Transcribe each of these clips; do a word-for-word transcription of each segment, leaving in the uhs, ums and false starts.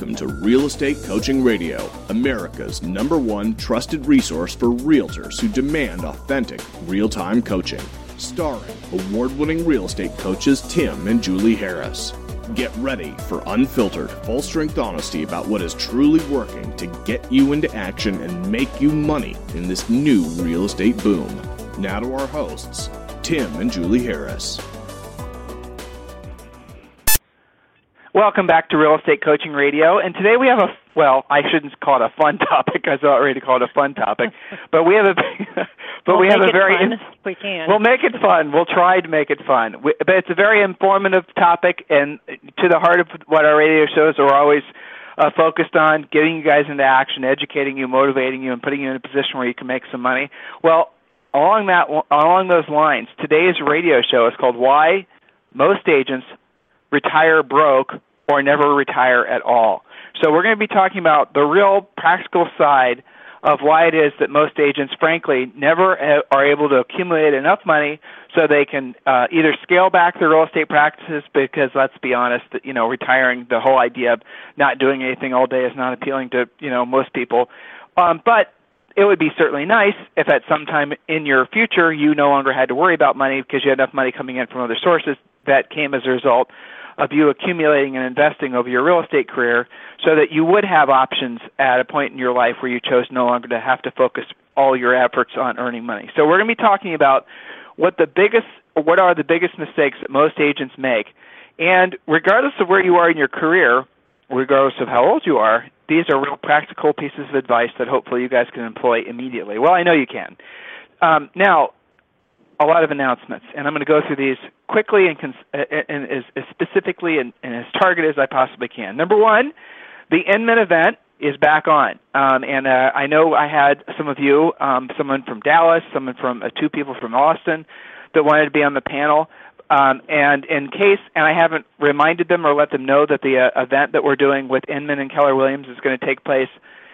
Welcome to Real Estate Coaching Radio, America's number one trusted resource for realtors who demand authentic, real-time coaching. Starring award-winning real estate coaches Tim and Julie Harris. Get ready for unfiltered, full-strength honesty about what is truly working to get you into action and make you money in this new real estate boom. Now to our hosts, Tim and Julie Harris. Welcome back to Real Estate Coaching Radio, and today we have a, well, I shouldn't call it a fun topic. I was not ready to call it a fun topic, but we have a, but we'll we have make a it very, fun in, we can. We'll make it fun. We'll try to make it fun, we, but it's a very informative topic, and to the heart of what our radio shows are always uh, focused on, getting you guys into action, educating you, motivating you, and putting you in a position where you can make some money. Well, along that, along those lines, today's radio show is called "Why Most Agents Retire Broke or Never Retire at All." So we're going to be talking about the real practical side of why it is that most agents, frankly, never are able to accumulate enough money so they can uh, either scale back their real estate practices, because let's be honest, that, you know, retiring, the whole idea of not doing anything all day is not appealing to, you know, most people. Um, but it would be certainly nice if at some time in your future you no longer had to worry about money because you had enough money coming in from other sources that came as a result of you accumulating and investing over your real estate career, so that you would have options at a point in your life where you chose no longer to have to focus all your efforts on earning money. So we're going to be talking about what the biggest, what are the biggest mistakes that most agents make. And regardless of where you are in your career, regardless of how old you are, these are real practical pieces of advice that hopefully you guys can employ immediately. Well, I know you can. Um, now, a lot of announcements, and I'm going to go through these quickly and, cons- and as, as specifically and, and as targeted as I possibly can. Number one, the Inman event is back on, um, and uh, I know I had some of you, um, someone from Dallas, someone from uh, two people from Austin that wanted to be on the panel, um, and in case, and I haven't reminded them or let them know that the uh, event that we're doing with Inman and Keller Williams is going to take place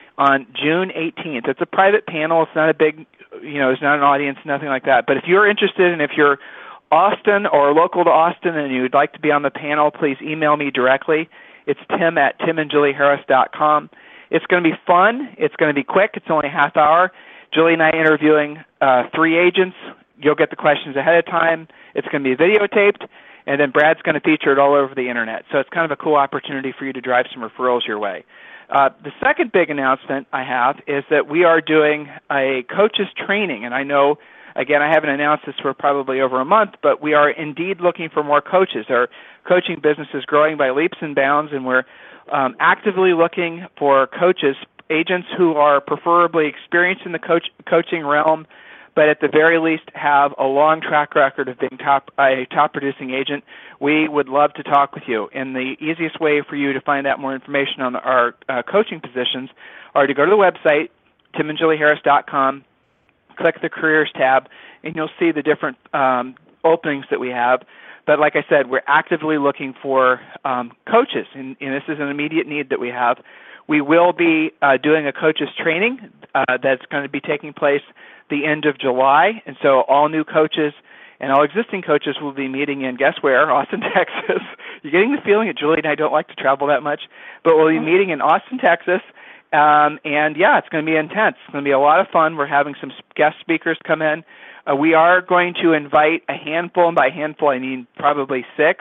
on June eighteenth. It's a private panel. It's not a big, you know, it's not an audience, nothing like that. But if you're interested, and if you're Austin or local to Austin and you'd like to be on the panel, please email me directly. It's tim at tim and julie harris dot com. It's going to be fun. It's going to be quick. It's only a half hour. Julie and I are interviewing uh, three agents. You'll get the questions ahead of time. It's going to be videotaped, and then Brad's going to feature it all over the Internet. So it's kind of a cool opportunity for you to drive some referrals your way. Uh, the second big announcement I have is that we are doing a coaches training, and I know, again, I haven't announced this for probably over a month, but we are indeed looking for more coaches. Our coaching business is growing by leaps and bounds, and we're um, actively looking for coaches, agents who are preferably experienced in the coach, coaching realm, but at the very least have a long track record of being top, a top-producing agent. We would love to talk with you. And the easiest way for you to find out more information on our uh, coaching positions are to go to the website, tim and julie harris dot com, click the Careers tab, and you'll see the different um, openings that we have. But like I said, we're actively looking for um, coaches, and, and this is an immediate need that we have. We will be uh, doing a coaches training uh, that's going to be taking place the end of July, and so all new coaches and all existing coaches will be meeting in, guess where, Austin, Texas. You're getting the feeling that Julie and I don't like to travel that much, but we'll be meeting in Austin, Texas, um, and yeah, it's going to be intense. It's going to be a lot of fun. We're having some guest speakers come in. Uh, we are going to invite a handful, and by handful I mean probably six,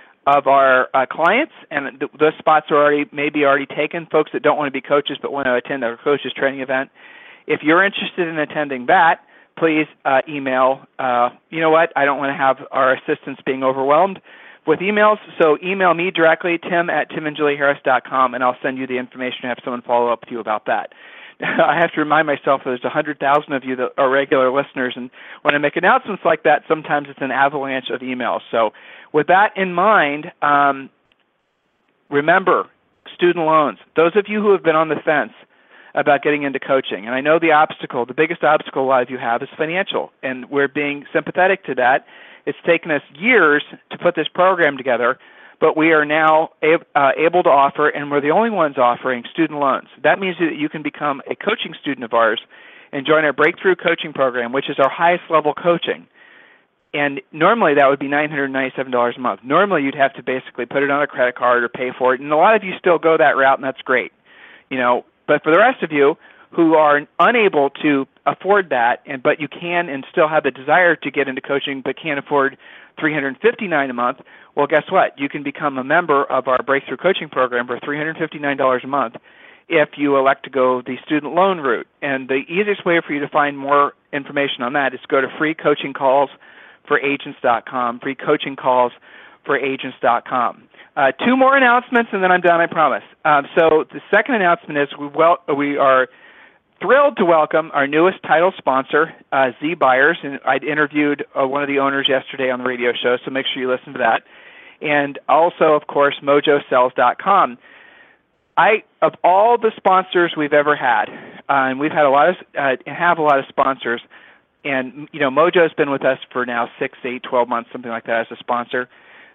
of our uh, clients, and th- those spots are already maybe already taken, folks that don't want to be coaches but want to attend our coaches training event. If you're interested in attending that, please uh, email, uh, you know what, I don't want to have our assistants being overwhelmed with emails, so email me directly, tim at tim and julie harris dot com, and I'll send you the information and have someone follow up with you about that. I have to remind myself that there's one hundred thousand of you that are regular listeners, and when I make announcements like that, sometimes it's an avalanche of emails. So with that in mind, um, remember, student loans. Those of you who have been on the fence about getting into coaching, and I know the obstacle, the biggest obstacle a lot of you have is financial, and we're being sympathetic to that. It's taken us years to put this program together, but we are now ab- uh, able to offer, and we're the only ones offering student loans. That means that you can become a coaching student of ours and join our Breakthrough Coaching Program, which is our highest level coaching. And normally that would be nine hundred ninety-seven dollars a month. Normally you'd have to basically put it on a credit card or pay for it. And a lot of you still go that route, and that's great. You know, but for the rest of you who are unable to afford that, and but you can and still have the desire to get into coaching but can't afford three hundred fifty-nine dollars a month, well, guess what? You can become a member of our Breakthrough Coaching Program for three hundred fifty-nine dollars a month if you elect to go the student loan route. And the easiest way for you to find more information on that is to go to free coaching calls for agents dot com, free coaching calls for agents dot com. Uh, two more announcements, and then I'm done, I promise. Um, so the second announcement is we, wel- we are thrilled to welcome our newest title sponsor, uh, Z Buyers, and I'd interviewed uh, one of the owners yesterday on the radio show, so make sure you listen to that. And also, of course, mojo sells dot com. I, of all the sponsors we've ever had, uh, and we've had a lot of, uh, have a lot of sponsors, and you know, Mojo's been with us for now six, eight, twelve months, something like that, as a sponsor.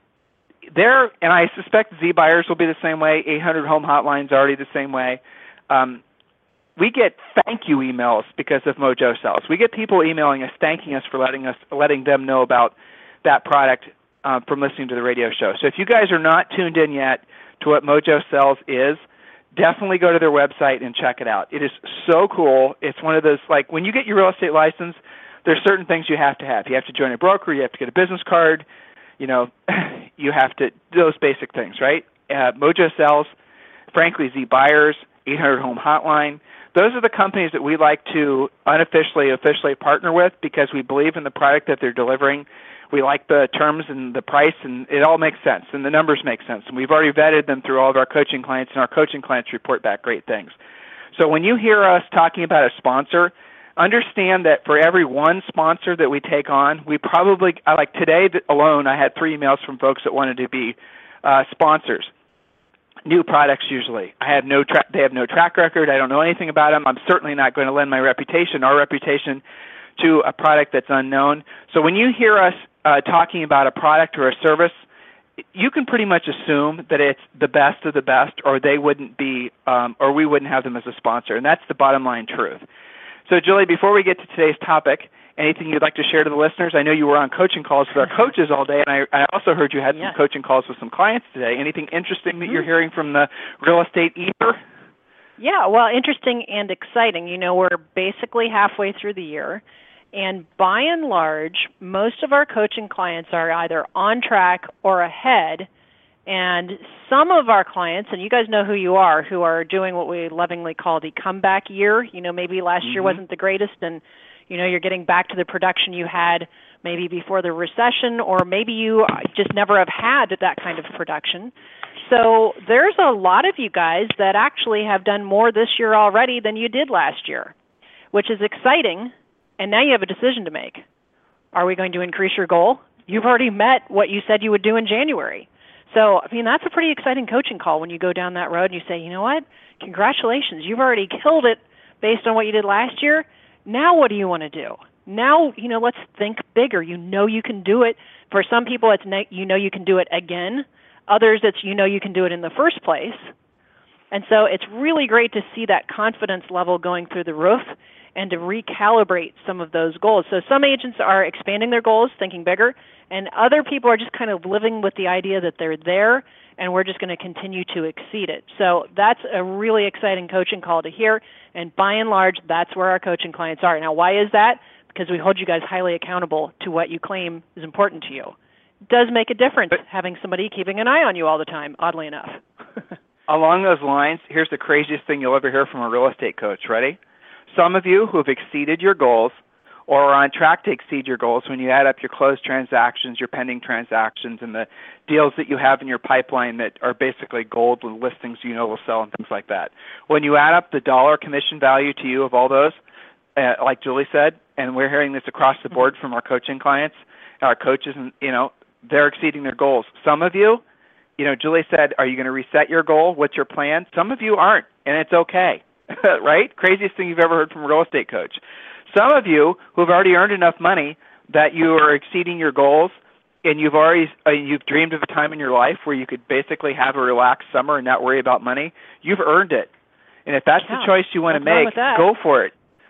There, and I suspect Z Buyers will be the same way. eight hundred Home Hotline's already the same way. Um, we get thank you emails because of Mojo Sells. We get people emailing us, thanking us for letting us, letting them know about that product uh, from listening to the radio show. So if you guys are not tuned in yet to what Mojo Sells is, definitely go to their website and check it out. It is so cool. It's one of those, like, when you get your real estate license, there's certain things you have to have. You have to join a broker. You have to get a business card. You know, you have to, those basic things, right? Uh, Mojo Sells, frankly, Z Buyers, eight hundred Home Hotline. Those are the companies that we like to unofficially, officially partner with because we believe in the product that they're delivering. We like the terms and the price, and it all makes sense, and the numbers make sense. And we've already vetted them through all of our coaching clients, and our coaching clients report back great things. So when you hear us talking about a sponsor, understand that for every one sponsor that we take on, we probably, like today alone, I had three emails from folks that wanted to be uh, sponsors. New products usually. I have no tra- they have no track record. I don't know anything about them. I'm certainly not going to lend my reputation, our reputation, to a product that's unknown. So when you hear us uh, talking about a product or a service, you can pretty much assume that it's the best of the best, or they wouldn't be, um, or we wouldn't have them as a sponsor, and that's the bottom line truth. So, Julie, before we get to today's topic, anything you'd like to share to the listeners? I know you were on coaching calls with our coaches all day, and I, I also heard you had yeah. some coaching calls with some clients today. Anything interesting that mm-hmm. you're hearing from the real estate ether? Yeah, well, interesting and exciting. You know, we're basically halfway through the year, and by and large, most of our coaching clients are either on track or ahead. And some of our clients, and you guys know who you are, who are doing what we lovingly call the comeback year. You know, maybe last mm-hmm. year wasn't the greatest, and, you know, you're getting back to the production you had maybe before the recession, or maybe you just never have had that kind of production. So there's a lot of you guys that actually have done more this year already than you did last year, which is exciting, and now you have a decision to make. Are we going to increase your goal? You've already met what you said you would do in January. So, I mean, that's a pretty exciting coaching call when you go down that road and you say, you know what, congratulations, you've already killed it based on what you did last year. Now what do you want to do? Now, you know, let's think bigger. You know you can do it. For some people, it's you know you can do it again. Others, it's you know you can do it in the first place. And so it's really great to see that confidence level going through the roof and to recalibrate some of those goals. So some agents are expanding their goals, thinking bigger, and other people are just kind of living with the idea that they're there and we're just going to continue to exceed it. So that's a really exciting coaching call to hear, and by and large, that's where our coaching clients are. Now, why is that? Because we hold you guys highly accountable to what you claim is important to you. It does make a difference having somebody keeping an eye on you all the time, oddly enough. Along those lines, here's the craziest thing you'll ever hear from a real estate coach. Ready? Some of you who have exceeded your goals or are on track to exceed your goals when you add up your closed transactions, your pending transactions, and the deals that you have in your pipeline that are basically gold listings you know will sell and things like that. When you add up the dollar commission value to you of all those, uh, like Julie said, and we're hearing this across the board from our coaching clients, our coaches, and you know, they're exceeding their goals. Some of you, you know, Julie said, are you going to reset your goal? What's your plan? Some of you aren't, and it's okay. Right? Craziest thing you've ever heard from a real estate coach. Some of you who have already earned enough money that you are exceeding your goals, and you've already uh, you've dreamed of a time in your life where you could basically have a relaxed summer and not worry about money. You've earned it, and if that's yeah. the choice you want to make, go for it.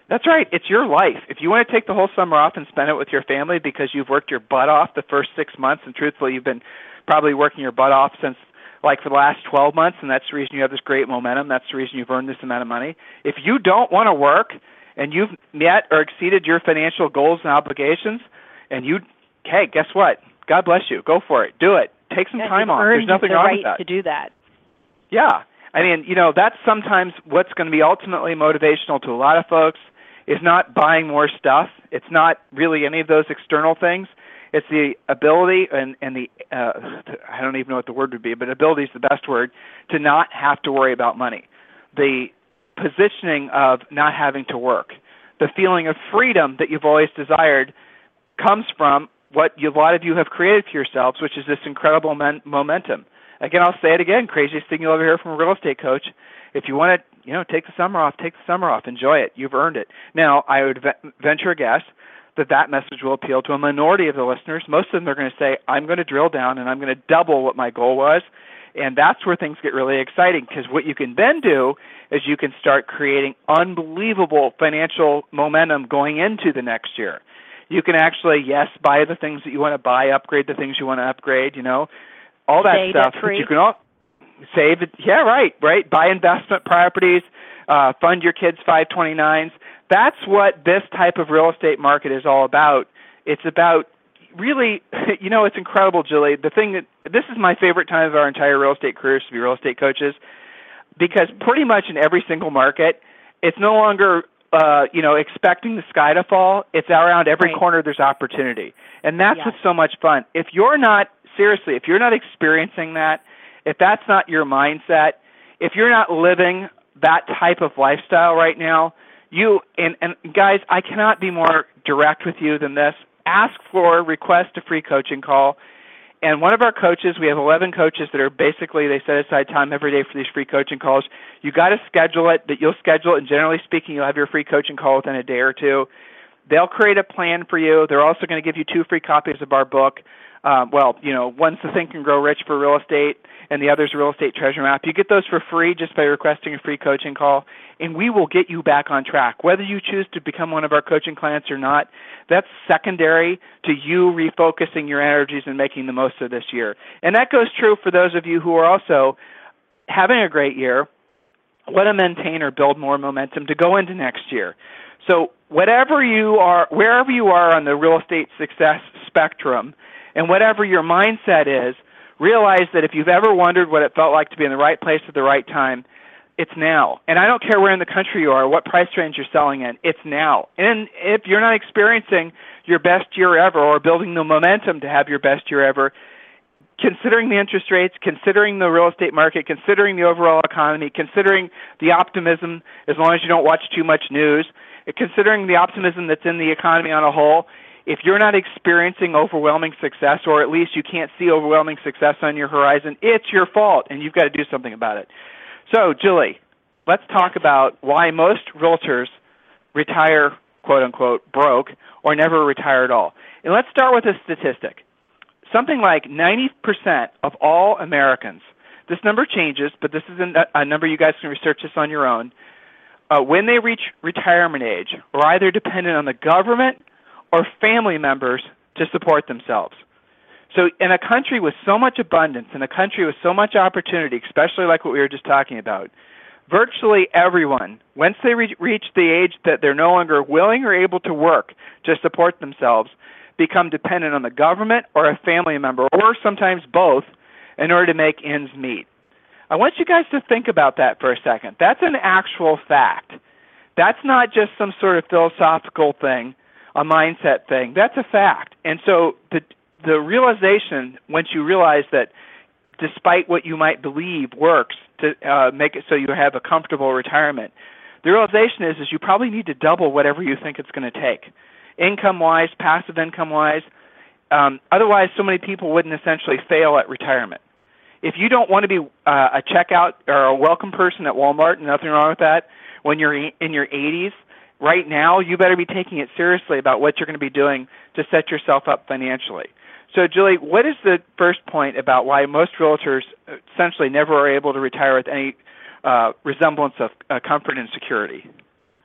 That's right. It's your life. If you want to take the whole summer off and spend it with your family because you've worked your butt off the first six months, and truthfully, you've been probably working your butt off since like for the last twelve months, and that's the reason you have this great momentum. That's the reason you've earned this amount of money. If you don't want to work and you've met or exceeded your financial goals and obligations, and you, hey, guess what? God bless you. Go for it. Do it. Take some yeah, time off. There's nothing the wrong right with that. to do that. Yeah. I mean, you know, that's sometimes what's going to be ultimately motivational to a lot of folks is not buying more stuff. It's not really any of those external things. It's the ability and, and the, uh, I don't even know what the word would be, but ability is the best word, to not have to worry about money. The positioning of not having to work. The feeling of freedom that you've always desired comes from what you, a lot of you have created for yourselves, which is this incredible men, momentum. Again, I'll say it again, craziest thing you'll ever hear from a real estate coach. If you want to, you know, take the summer off, take the summer off, enjoy it. You've earned it. Now, I would ve- venture a guess that that message will appeal to a minority of the listeners. Most of them are going to say, I'm going to drill down and I'm going to double what my goal was. And that's where things get really exciting, because what you can then do is you can start creating unbelievable financial momentum going into the next year. You can actually, yes, buy the things that you want to buy, upgrade the things you want to upgrade, you know, all that Stay stuff. But you can all save it. Yeah, right, right. Buy investment properties, uh, fund your kids' five twenty-nines. That's what this type of real estate market is all about. It's about really, you know, it's incredible, Julie. The thing that, this is my favorite time of our entire real estate careers to be real estate coaches, because pretty much in every single market, it's no longer, uh, you know, expecting the sky to fall. It's around every right. corner there's opportunity. And that's yes. what's so much fun. If you're not, seriously, if you're not experiencing that, if that's not your mindset, if you're not living that type of lifestyle right now, you, and, and guys, I cannot be more direct with you than this. Ask for, request a free coaching call. And one of our coaches, we have eleven coaches that are basically, they set aside time every day for these free coaching calls. You got to schedule it, that you'll schedule it, and generally speaking, you'll have your free coaching call within a day or two. They'll create a plan for you. They're also going to give you two free copies of our book. Um, well, you know, one's the Think and Grow Rich for real estate, and the other's Real Estate Treasure Map. You get those for free just by requesting a free coaching call, and we will get you back on track. Whether you choose to become one of our coaching clients or not, that's secondary to you refocusing your energies and making the most of this year. And that goes true for those of you who are also having a great year, want to maintain or build more momentum to go into next year. So whatever you are, wherever you are on the real estate success spectrum, and whatever your mindset is, realize that if you've ever wondered what it felt like to be in the right place at the right time, it's now. And I don't care where in the country you are, what price range you're selling in, it's now. And if you're not experiencing your best year ever or building the momentum to have your best year ever, considering the interest rates, considering the real estate market, considering the overall economy, considering the optimism, as long as you don't watch too much news, considering the optimism that's in the economy on a whole, if you're not experiencing overwhelming success, or at least you can't see overwhelming success on your horizon, it's your fault, and you've got to do something about it. So, Julie, let's talk about why most realtors retire, quote-unquote, broke, or never retire at all. And let's start with a statistic. Something like ninety percent of all Americans, this number changes, but this is a number you guys can research this on your own, uh, when they reach retirement age, are either dependent on the government or family members to support themselves. So in a country with so much abundance, in a country with so much opportunity, especially like what we were just talking about, virtually everyone, once they re- reach the age that they're no longer willing or able to work to support themselves, become dependent on the government or a family member, or sometimes both, in order to make ends meet. I want you guys to think about that for a second. That's an actual fact. That's not just some sort of philosophical thing, a mindset thing. That's a fact. And so the the realization, once you realize that despite what you might believe works to uh, make it so you have a comfortable retirement, the realization is, is you probably need to double whatever you think it's going to take, income-wise, passive income-wise. Um, otherwise, so many people wouldn't essentially fail at retirement. If you don't want to be uh, a checkout or a welcome person at Walmart, nothing wrong with that, when you're in your eighties, right now, you better be taking it seriously about what you're going to be doing to set yourself up financially. So, Julie, what is the first point about why most realtors essentially never are able to retire with any uh, resemblance of uh, comfort and security?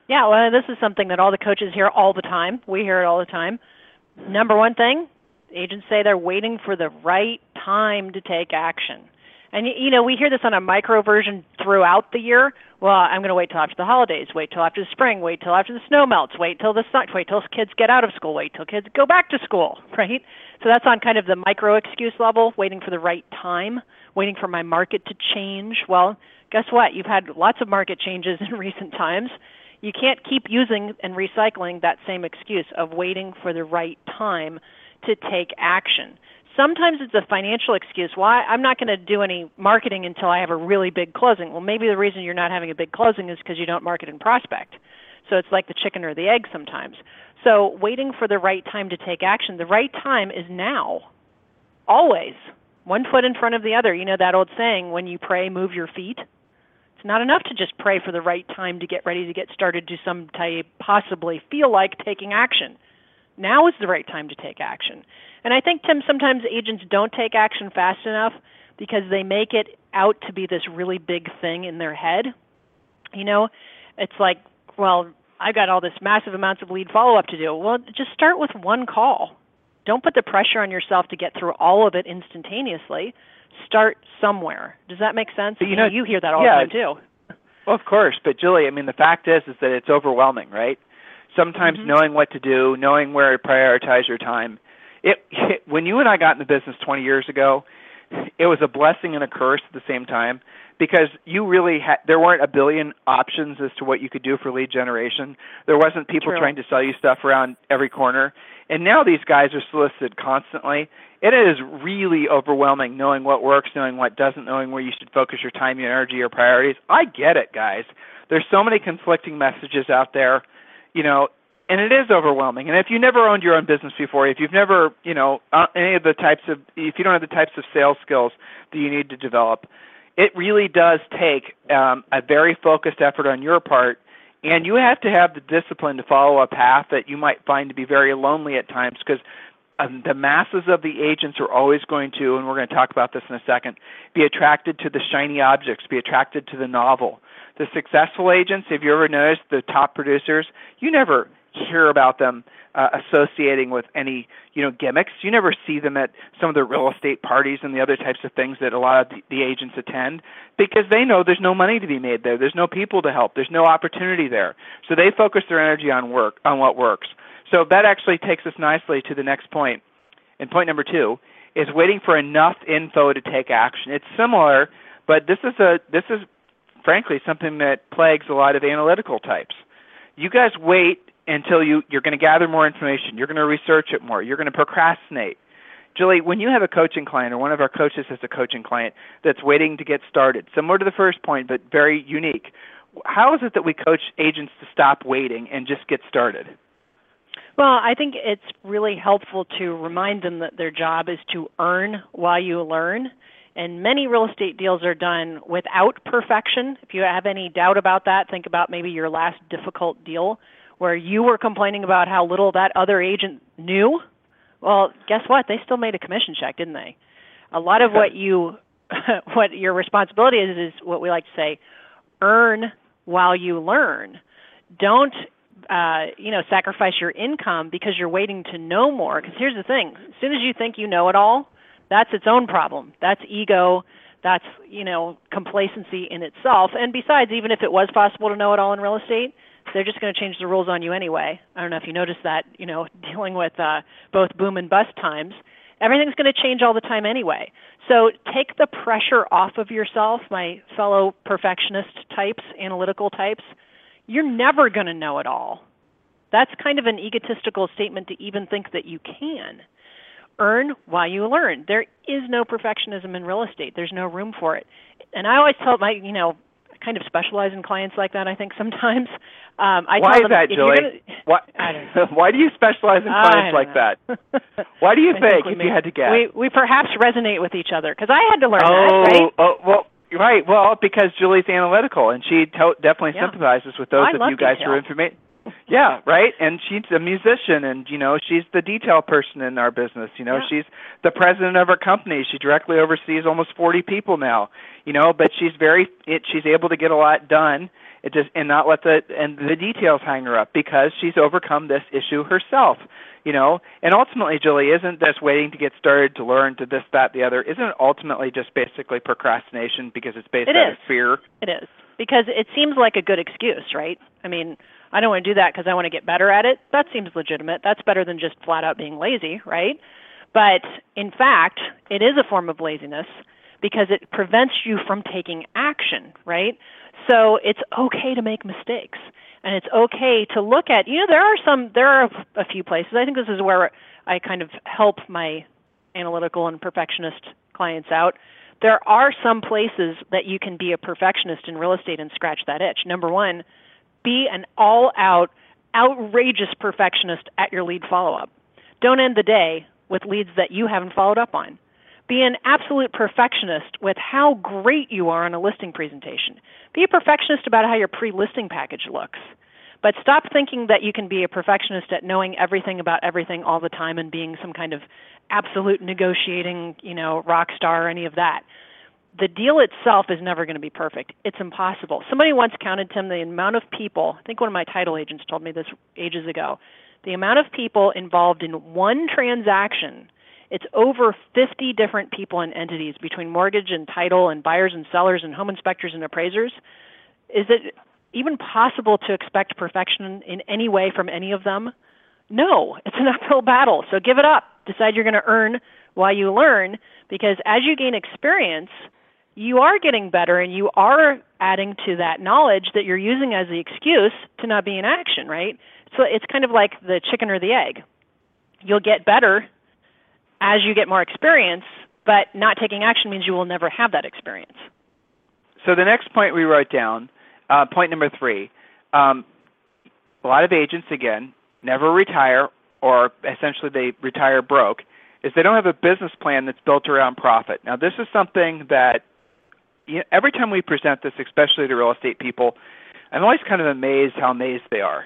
Yeah, well, this is something that all the coaches hear all the time. We hear it all the time. Number one thing, agents say they're waiting for the right time to take action. And, you know, we hear this on a micro version throughout the year. Well, I'm going to wait till after the holidays, wait till after the spring, wait till after the snow melts, wait till the sun, wait till kids get out of school, wait till kids go back to school, right? So that's on kind of the micro excuse level, waiting for the right time, waiting for my market to change. Well, guess what? You've had lots of market changes in recent times. You can't keep using and recycling that same excuse of waiting for the right time to take action. Sometimes it's a financial excuse. Why? I'm not going to do any marketing until I have a really big closing. Well, maybe the reason you're not having a big closing is because you don't market and prospect. So it's like the chicken or the egg sometimes. So waiting for the right time to take action. The right time is now. Always. One foot in front of the other. You know that old saying, when you pray, move your feet? It's not enough to just pray for the right time to get ready to get started to some type, possibly feel like taking action. Now is the right time to take action. And I think, Tim, sometimes agents don't take action fast enough because they make it out to be this really big thing in their head. You know, it's like, well, I've got all this massive amounts of lead follow-up to do. Well, just start with one call. Don't put the pressure on yourself to get through all of it instantaneously. Start somewhere. Does that make sense? But you know, you hear that all yeah, the time too. Well, of course. But Julie, I mean, the fact is, is that it's overwhelming, right? Sometimes mm-hmm. knowing what to do, knowing where to prioritize your time. It, it when you and I got in the business twenty years ago, it was a blessing and a curse at the same time, because you really had, there weren't a billion options as to what you could do for lead generation. There wasn't people True. trying to sell you stuff around every corner. And now these guys are solicited constantly. It is really overwhelming knowing what works, knowing what doesn't, knowing where you should focus your time, your energy, your priorities. I get it, guys. There's so many conflicting messages out there, you know, and it is overwhelming. And if you never owned your own business before, if you've never, you know, uh, any of the types of, if you don't have the types of sales skills that you need to develop, it really does take um, a very focused effort on your part, and you have to have the discipline to follow a path that you might find to be very lonely at times, because um, the masses of the agents are always going to, and we're going to talk about this in a second, be attracted to the shiny objects, be attracted to the novel. The successful agents, if you ever noticed, the top producers, you never hear about them uh, associating with any, you know, gimmicks. You never see them at some of the real estate parties and the other types of things that a lot of the, the agents attend, because they know there's no money to be made there. There's no people to help. There's no opportunity there. So they focus their energy on work, on what works. So that actually takes us nicely to the next point. And point number two is waiting for enough info to take action. It's similar, but this is a this is frankly something that plagues a lot of analytical types. You guys wait until you, you're going to gather more information. You're going to research it more. You're going to procrastinate. Julie, when you have a coaching client, or one of our coaches has a coaching client that's waiting to get started, similar to the first point, but very unique, how is it that we coach agents to stop waiting and just get started? Well, I think it's really helpful to remind them that their job is to earn while you learn. And many real estate deals are done without perfection. If you have any doubt about that, think about maybe your last difficult deal where you were complaining about how little that other agent knew. Well, guess what? They still made a commission check, didn't they? A lot of what you, what your responsibility is, is what we like to say, earn while you learn. Don't, uh, you know, sacrifice your income because you're waiting to know more. Because here's the thing: as soon as you think you know it all, that's its own problem. That's ego. That's, you know, complacency in itself. And besides, even if it was possible to know it all in real estate, they're just going to change the rules on you anyway. I don't know if you noticed that, you know, dealing with uh, both boom and bust times, everything's going to change all the time anyway. So take the pressure off of yourself, my fellow perfectionist types, analytical types. You're never going to know it all. That's kind of an egotistical statement to even think that you can. Earn while you learn. There is no perfectionism in real estate. There's no room for it. And I always tell my, you know, kind of specialize in clients like that, I think, sometimes. Um, I Why tell is them, that, Julie? Gonna, why, I don't know. Why do you specialize in clients like know. that? Why do you I think, think if we you had to guess? We, we perhaps resonate with each other, because I had to learn oh, that, right? Oh, well, right. Well, because Julie's analytical, and she to- definitely Yeah. sympathizes with those well, of you guys detail. who are information. Yeah, right. And she's a musician, and you know she's the detail person in our business. You know, Yeah. she's the president of our company. She directly oversees almost forty people now. You know, but she's very it, she's able to get a lot done, It just and not let the and the details hang her up because she's overcome this issue herself. You know, and ultimately, Julie, isn't this waiting to get started to learn to this, that, the other? Isn't it ultimately just basically procrastination because it's based it out is. of fear? It is because it seems like a good excuse, right? I mean, I don't want to do that because I want to get better at it. That seems legitimate. That's better than just flat out being lazy, right? But in fact, it is a form of laziness because it prevents you from taking action, right? So it's okay to make mistakes. And it's okay to look at, you know, there are some, there are a few places. I think this is where I kind of help my analytical and perfectionist clients out. There are some places that you can be a perfectionist in real estate and scratch that itch. Number one, be an all-out, outrageous perfectionist at your lead follow-up. Don't end the day with leads that you haven't followed up on. Be an absolute perfectionist with how great you are on a listing presentation. Be a perfectionist about how your pre-listing package looks. But stop thinking that you can be a perfectionist at knowing everything about everything all the time and being some kind of absolute negotiating, you know, rock star or any of that. The deal itself is never going to be perfect. It's impossible. Somebody once counted, Tim, the amount of people, I think one of my title agents told me this ages ago, the amount of people involved in one transaction, it's over fifty different people and entities between mortgage and title and buyers and sellers and home inspectors and appraisers. Is it even possible to expect perfection in any way from any of them? No, it's an uphill battle. So give it up. Decide you're going to earn while you learn, because as you gain experience, you are getting better and you are adding to that knowledge that you're using as the excuse to not be in action, right? So it's kind of like the chicken or the egg. You'll get better as you get more experience, but not taking action means you will never have that experience. So the next point we wrote down, uh, point number three, um, a lot of agents, again, never retire, or essentially they retire broke, is they don't have a business plan that's built around profit. Now, this is something that you know, every time we present this, especially to real estate people, I'm always kind of amazed how amazed they are.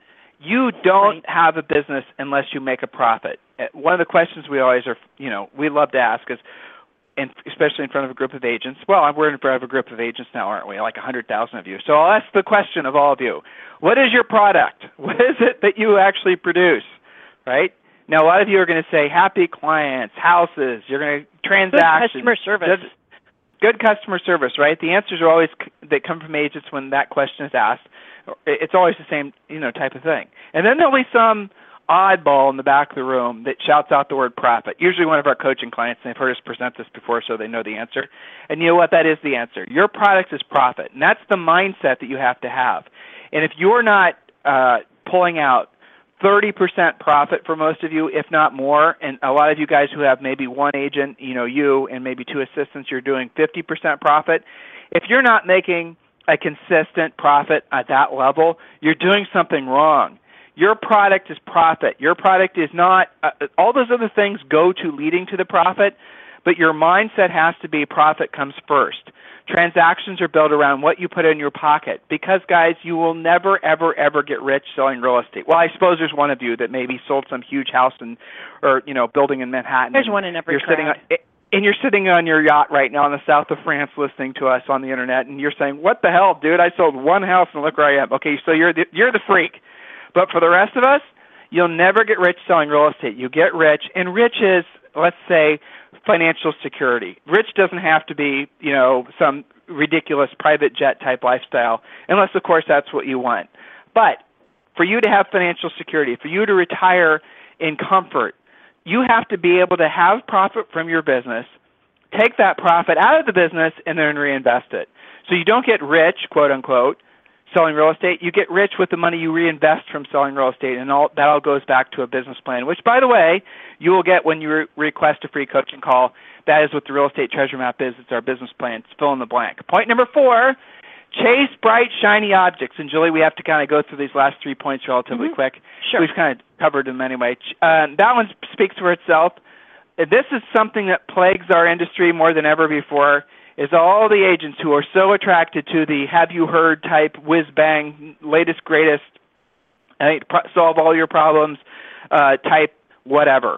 You don't right. have a business unless you make a profit. One of the questions we always are, you know, we love to ask is, and especially in front of a group of agents. Well, we're in front of a group of agents now, aren't we? Like one hundred thousand of you. So I'll ask the question of all of you. What is your product? What is it that you actually produce, right? Now, a lot of you are going to say happy clients, houses, you're going to transactions. Good customer service. Good, good customer service, right? The answers are always that come from agents when that question is asked. It's always the same, you know, type of thing. And then there'll be some oddball in the back of the room that shouts out the word profit, usually one of our coaching clients, and they've heard us present this before, so they know the answer. And you know what? That is the answer. Your product is profit, and that's the mindset that you have to have. And if you're not uh, pulling out thirty percent profit for most of you, if not more, and a lot of you guys who have maybe one agent, you know, you and maybe two assistants, you're doing fifty percent profit. If you're not making a consistent profit at that level, you're doing something wrong. Your product is profit. Your product is not, uh, all those other things go to leading to the profit, but your mindset has to be profit comes first. Transactions are built around what you put in your pocket because, guys, you will never, ever, ever get rich selling real estate. Well, I suppose there's one of you that maybe sold some huge house in, or, you know, building in Manhattan. There's one in every you're sitting on, And you're sitting on your yacht right now in the south of France listening to us on the internet, and you're saying, what the hell, dude? I sold one house, and look where I am. Okay, so you're the, you're the freak. But for the rest of us, you'll never get rich selling real estate. You get rich, and rich is, let's say, financial security. Rich doesn't have to be, you know, some ridiculous private jet type lifestyle, unless, of course, that's what you want. But for you to have financial security, for you to retire in comfort, you have to be able to have profit from your business, take that profit out of the business, and then reinvest it. So you don't get rich, quote unquote, selling real estate. You get rich with the money you reinvest from selling real estate, and all that all goes back to a business plan, which, by the way, you will get when you re- request a free coaching call. That is what the Real Estate Treasure Map is. It's our business plan. It's fill in the blank. Point number four, chase bright, shiny objects. And, Julie, we have to kind of go through these last three points relatively mm-hmm. quick. Sure. We've kind of covered them anyway. Uh, that one speaks for itself. This is something that plagues our industry more than ever before, is all the agents who are so attracted to the have you heard type whiz-bang, latest, greatest, uh, solve all your problems uh, type whatever.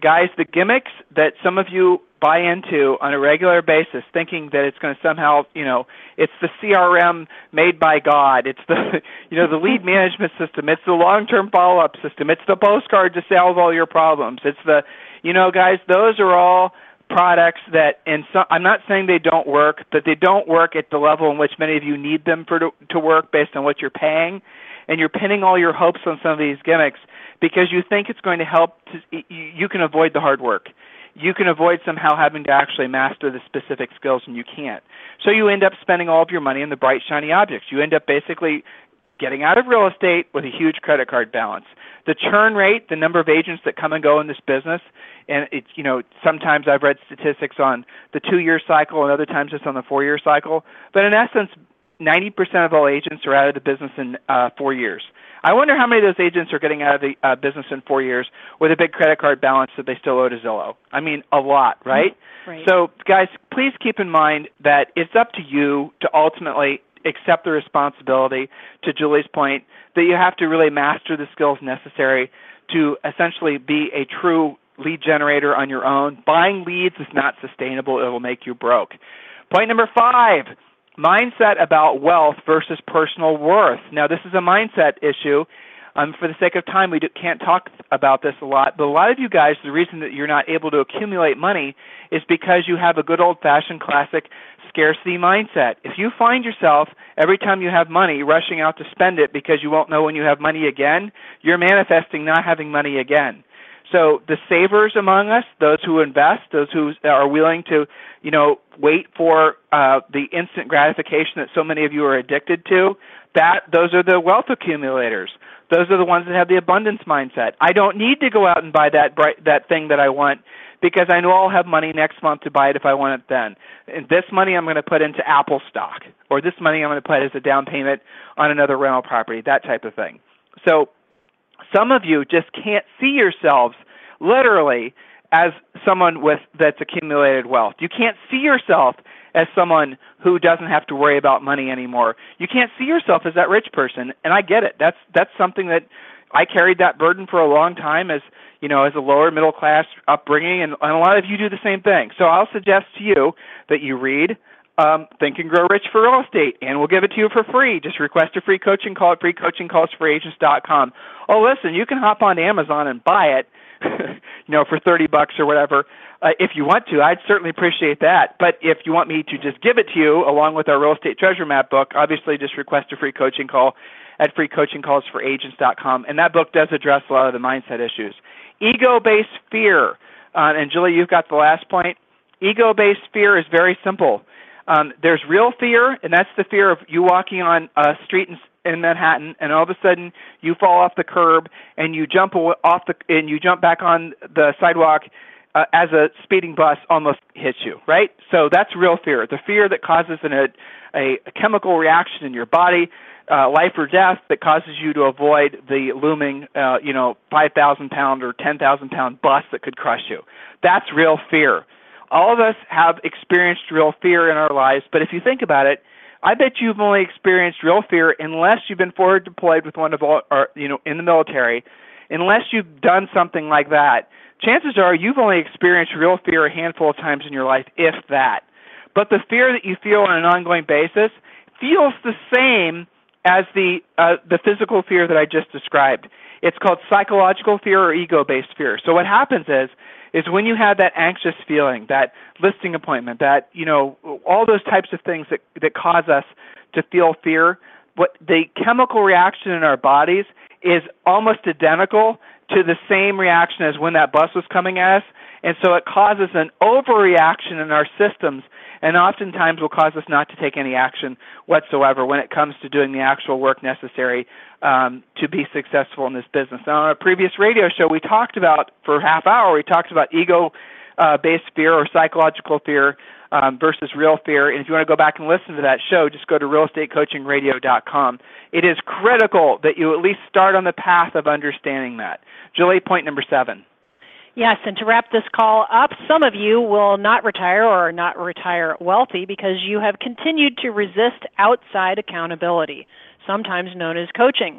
guys, the gimmicks that some of you buy into on a regular basis, thinking that it's going to somehow, you know, it's the C R M made by God, it's the, you know, the lead management system, it's the long-term follow-up system, it's the postcard to solve all your problems, it's the, you know, guys, those are all products that, and so, I'm not saying they don't work, but they don't work at the level in which many of you need them for to, to work based on what you're paying, and you're pinning all your hopes on some of these gimmicks because you think it's going to help. To, you can avoid the hard work. You can avoid somehow having to actually master the specific skills, and you can't. So you end up spending all of your money on the bright, shiny objects. You end up basically getting out of real estate with a huge credit card balance. The churn rate, the number of agents that come and go in this business, and it's, you know, sometimes I've read statistics on the two-year cycle and other times it's on the four-year cycle. But in essence, ninety percent of all agents are out of the business in uh, four years. I wonder how many of those agents are getting out of the uh, business in four years with a big credit card balance that they still owe to Zillow. I mean, a lot, right? Right. So, guys, please keep in mind that it's up to you to ultimately accept the responsibility, to Julie's point, that you have to really master the skills necessary to essentially be a true lead generator on your own. Buying leads is not sustainable. It will make you broke. Point number five, mindset about wealth versus personal worth. Now, this is a mindset issue. Um, for the sake of time, we do, can't talk about this a lot, but a lot of you guys, the reason that you're not able to accumulate money is because you have a good old-fashioned classic scarcity mindset. If you find yourself, every time you have money, rushing out to spend it because you won't know when you have money again, you're manifesting not having money again. So the savers among us, those who invest, those who are willing to, you know, wait for uh, the instant gratification that so many of you are addicted to, that those are the wealth accumulators. Those are the ones that have the abundance mindset. I don't need to go out and buy that bright, that thing that I want because I know I'll have money next month to buy it if I want it then. And this money I'm going to put into Apple stock, or this money I'm going to put as a down payment on another rental property, that type of thing. So some of you just can't see yourselves literally as someone with that's accumulated wealth. You can't see yourself as someone who doesn't have to worry about money anymore. You can't see yourself as that rich person, and I get it. That's that's something that I carried that burden for a long time as, you know, as a lower middle class upbringing, and, and a lot of you do the same thing. So I'll suggest to you that you read um, Think and Grow Rich for Real Estate, and we'll give it to you for free. Just request a free coaching call at free coaching calls for agents dot com. Oh, listen, you can hop on Amazon and buy it, you know, for thirty bucks or whatever. Uh, if you want to, I'd certainly appreciate that. But if you want me to just give it to you along with our Real Estate Treasure Map book, obviously just request a free coaching call at free coaching calls for agents dot com. And that book does address a lot of the mindset issues. Ego-based fear. Uh, and Julie, you've got the last point. Ego-based fear is very simple. Um, there's real fear, and that's the fear of you walking on a street in in Manhattan, and all of a sudden you fall off the curb and you jump off the and you jump back on the sidewalk uh, as a speeding bus almost hits you, right? So that's real fear, the fear that causes an, a, a chemical reaction in your body, uh, life or death, that causes you to avoid the looming, uh, you know, five thousand pound or ten thousand pound bus that could crush you. That's real fear. All of us have experienced real fear in our lives, but if you think about it, I bet you've only experienced real fear unless you've been forward deployed with one of all, or, you know, in the military, unless you've done something like that. Chances are you've only experienced real fear a handful of times in your life, if that. But the fear that you feel on an ongoing basis feels the same as the uh, the physical fear that I just described. It's called psychological fear or ego-based fear. So what happens is, is when you have that anxious feeling, that listing appointment, that, you know, all those types of things that, that cause us to feel fear, what the chemical reaction in our bodies is almost identical to the same reaction as when that bus was coming at us. And so it causes an overreaction in our systems, and oftentimes will cause us not to take any action whatsoever when it comes to doing the actual work necessary um, to be successful in this business. Now, on a previous radio show, we talked about, for a half hour, we talked about ego-based fear or psychological fear um, versus real fear. And if you want to go back and listen to that show, just go to real estate coaching radio dot com. It is critical that you at least start on the path of understanding that. Julie, point number seven. Yes, and to wrap this call up, some of you will not retire or not retire wealthy because you have continued to resist outside accountability, sometimes known as coaching.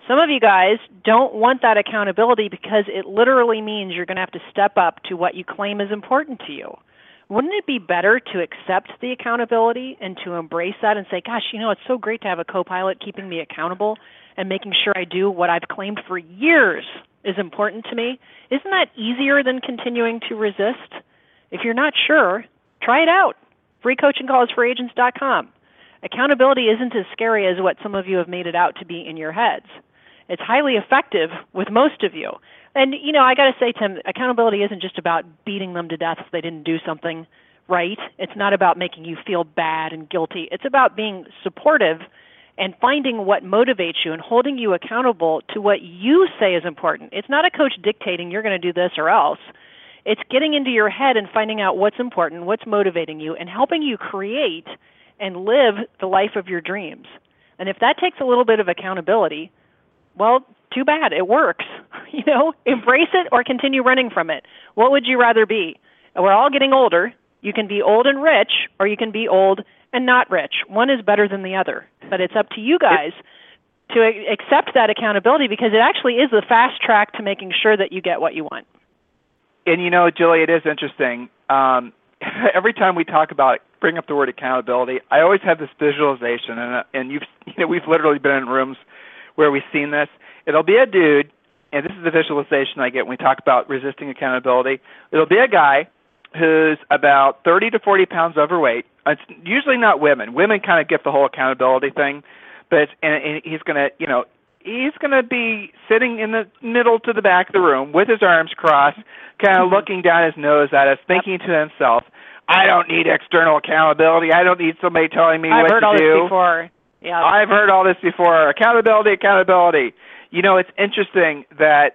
Some of you guys don't want that accountability because it literally means you're going to have to step up to what you claim is important to you. Wouldn't it be better to accept the accountability and to embrace that and say, gosh, you know, it's so great to have a co-pilot keeping me accountable and making sure I do what I've claimed for years is important to me? Isn't that easier than continuing to resist? If you're not sure, try it out. free coaching calls for agents dot com. Accountability isn't as scary as what some of you have made it out to be in your heads. It's highly effective with most of you. And, you know, I got to say, Tim, accountability isn't just about beating them to death if they didn't do something right. It's not about making you feel bad and guilty. It's about being supportive and finding what motivates you and holding you accountable to what you say is important. It's not a coach dictating you're going to do this or else. It's getting into your head and finding out what's important, what's motivating you, and helping you create and live the life of your dreams. And if that takes a little bit of accountability, well, too bad. It works. You know, embrace it or continue running from it. What would you rather be? We're all getting older. You can be old and rich, or you can be old and not rich. One is better than the other. But it's up to you guys to accept that accountability, because it actually is the fast track to making sure that you get what you want. And, you know, Julie, it is interesting. Um, every time we talk about bring up the word accountability, I always have this visualization, and, and you've, you know, we've literally been in rooms where we've seen this. It'll be a dude, and this is the visualization I get when we talk about resisting accountability. It'll be a guy who's about thirty to forty pounds overweight. It's usually not women. Women kind of get the whole accountability thing, but it's, and, and he's going to, you know, he's going to be sitting in the middle to the back of the room with his arms crossed, kind of looking down his nose at us, thinking to himself, I don't need external accountability. I don't need somebody telling me I've what to do. I've heard all this before. Yeah. I've heard all this before. Accountability, accountability. You know, it's interesting that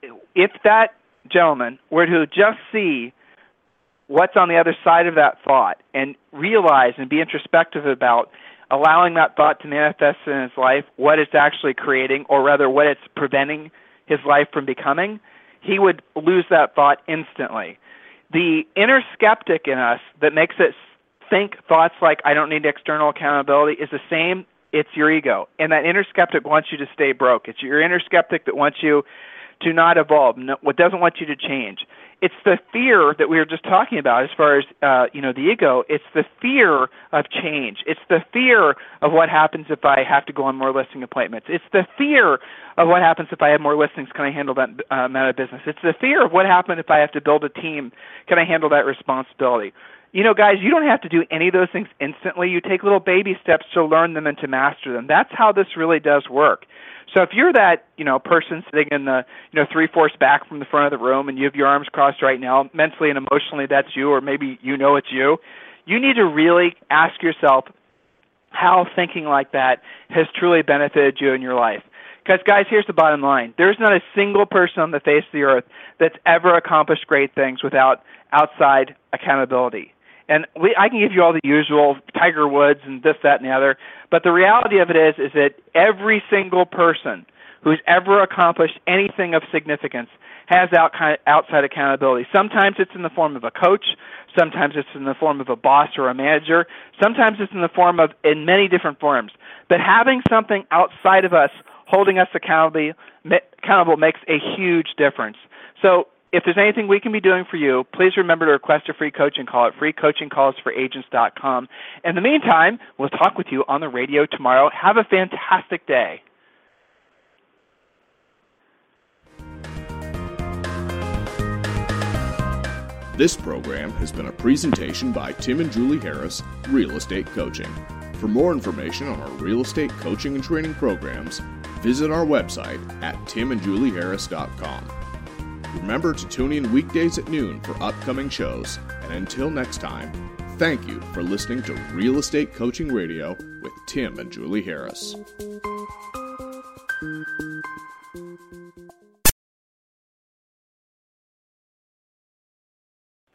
if that gentleman were to just see what's on the other side of that thought and realize and be introspective about allowing that thought to manifest in his life, what it's actually creating, or rather what it's preventing his life from becoming, he would lose that thought instantly. The inner skeptic in us that makes us think thoughts like, I don't need external accountability, is the same. It's your ego. And that inner skeptic wants you to stay broke. It's your inner skeptic that wants you to not evolve, no, what doesn't want you to change. It's the fear that we were just talking about as far as, uh, you know, the ego. It's the fear of change. It's the fear of what happens if I have to go on more listing appointments. It's the fear of what happens if I have more listings. Can I handle that uh, amount of business? It's the fear of what happens if I have to build a team. Can I handle that responsibility? You know, guys, you don't have to do any of those things instantly. You take little baby steps to learn them and to master them. That's how this really does work. So if you're that, you know, person sitting in the, you know, three-fourths back from the front of the room and you have your arms crossed right now, mentally and emotionally that's you, or maybe you know it's you, you need to really ask yourself how thinking like that has truly benefited you in your life. Because, guys, here's the bottom line. There's not a single person on the face of the earth that's ever accomplished great things without outside accountability. And we, I can give you all the usual Tiger Woods and this, that, and the other, but the reality of it is is that every single person who's ever accomplished anything of significance has out, outside accountability. Sometimes it's in the form of a coach. Sometimes it's in the form of a boss or a manager. Sometimes it's in the form of, in many different forms. But having something outside of us holding us accountable, accountable makes a huge difference. So if there's anything we can be doing for you, please remember to request a free coaching call at free coaching calls for agents dot com. In the meantime, we'll talk with you on the radio tomorrow. Have a fantastic day. This program has been a presentation by Tim and Julie Harris, Real Estate Coaching. For more information on our real estate coaching and training programs, visit our website at tim and julie harris dot com. Remember to tune in weekdays at noon for upcoming shows. And until next time, thank you for listening to Real Estate Coaching Radio with Tim and Julie Harris.